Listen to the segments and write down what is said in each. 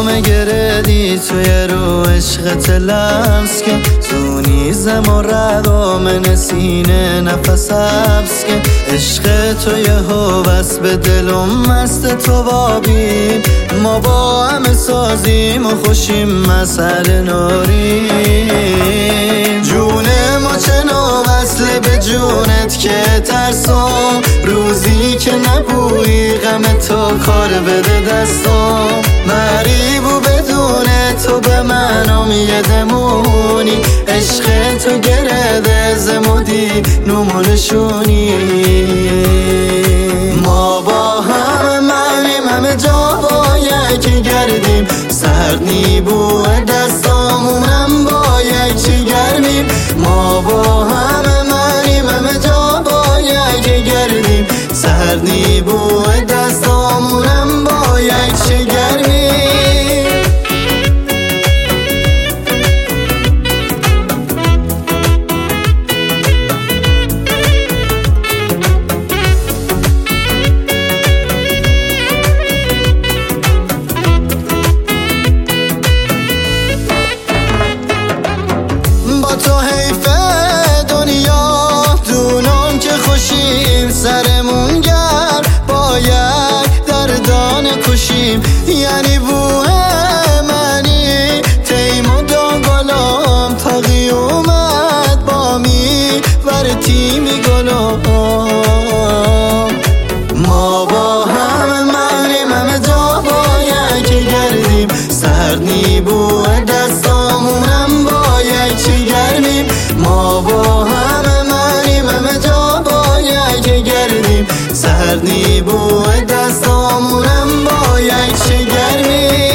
جام گردی توی رو عشقت لمس که زونی زم و ردام نسینه نفس حبس که عشق توی هوس به دلم مست تو بابیم ما با همه سازیم و خوشیم مسئله ناریم جون ما چنان وصله به جونت که ترسم روزی که نبویی غم تو کار بده دستم مریبو بدون تو به منم یه دمونی عشق تو گرده زمودی نمونشونی ما با همه جا با یکی گردیم سرد نیبو دستامونم با یکی گرمیم ما با همه جا با یکی گردیم سرد نیبو دستامونم با یکی گرمیم تو حیف دنیا دونم که خوشیم سرمون گر باید دردان کشیم یعنی بوه منی تیم و دانگلام تا قیومت با می بر تیمی گلام ما با همه جا با یکی گردیم سرد نیبو دستامونم با یکی گرمیم ما با همه جا با یکی گردیم سرد نیبو دستامونم با یکی گرمیم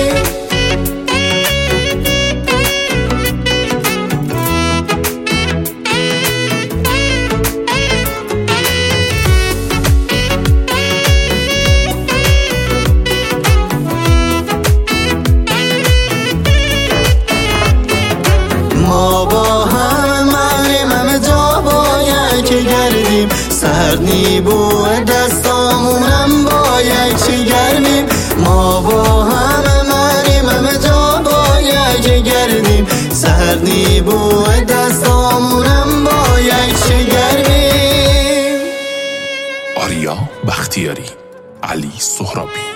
ما با همه جا با یکی گردیم سرد نیبو دستامونم با یکی گرمیم ما با همه جا با یکی گردیم سرد نیبو دستامونم با یکی گرمیم آریا بختیاری، علی سهرابی.